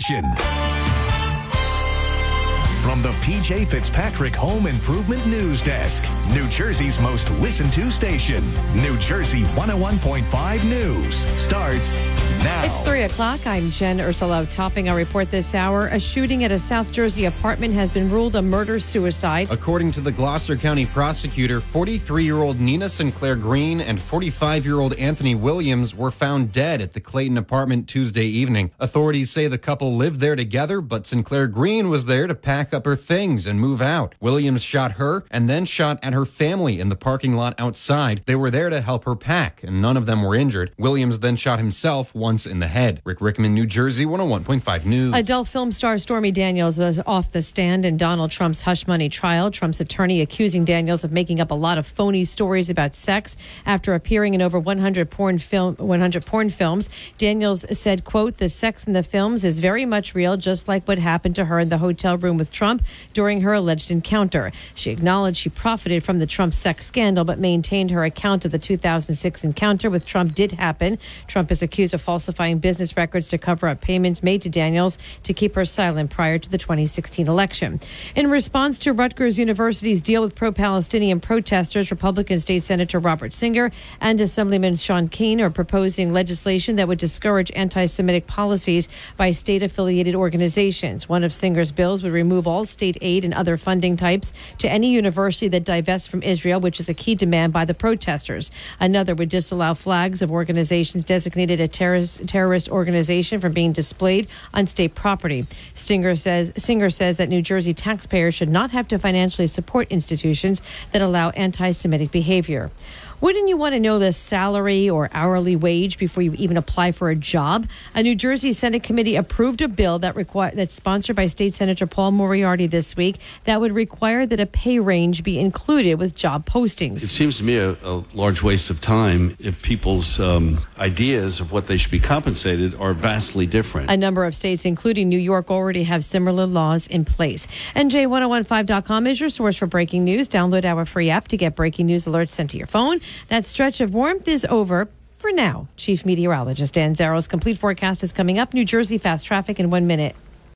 station. From the PJ Fitzpatrick Home Improvement News Desk, New Jersey's most listened to station, New Jersey 101.5 News starts now. It's 3 o'clock. I'm Jen Ursulo. Topping our report this hour, a shooting at a South Jersey apartment has been ruled a murder-suicide. According to the Gloucester County prosecutor, 43-year-old Nina Sinclair Green and 45-year-old Anthony Williams were found dead at the Clayton apartment Tuesday evening. Authorities say the couple lived there together, but Sinclair Green was there to pack up her things and move out. Williams shot her and then shot at her family in the parking lot outside. They were there to help her pack, and none of them were injured. Williams then shot himself once in the head. Rick Rickman, New Jersey, 101.5 News. Adult film star Stormy Daniels is off the stand in Donald Trump's hush money trial. Trump's attorney accusing Daniels of making up a lot of phony stories about sex after appearing in over 100 porn films. Daniels said, quote, "The sex in the films is very much real, just like what happened to her in the hotel room with Trump during her alleged encounter." She acknowledged she profited from the Trump sex scandal, but maintained her account of the 2006 encounter with Trump did happen. Trump is accused of falsifying business records to cover up payments made to Daniels to keep her silent prior to the 2016 election. In response to Rutgers University's deal with pro-Palestinian protesters, Republican State Senator Robert Singer and Assemblyman Sean Keane are proposing legislation that would discourage anti-Semitic policies by state-affiliated organizations. One of Singer's bills would remove all state aid and other funding types to any university that divests from Israel, which is a key demand by the protesters. Another would disallow flags of organizations designated a terrorist organization from being displayed on state property. Singer says that New Jersey taxpayers should not have to financially support institutions that allow anti-Semitic behavior. Wouldn't you want to know the salary or hourly wage before you even apply for a job? A New Jersey Senate committee approved a bill that's sponsored by State Senator Paul Moriarty this week that would require that a pay range be included with job postings. It seems to me a large waste of time if people's ideas of what they should be compensated are vastly different. A number of states, including New York, already have similar laws in place. NJ1015.com is your source for breaking news. Download our free app to get breaking news alerts sent to your phone. That stretch of warmth is over for now. Chief Meteorologist Dan Zaro's complete forecast is coming up. New Jersey fast traffic in 1 minute.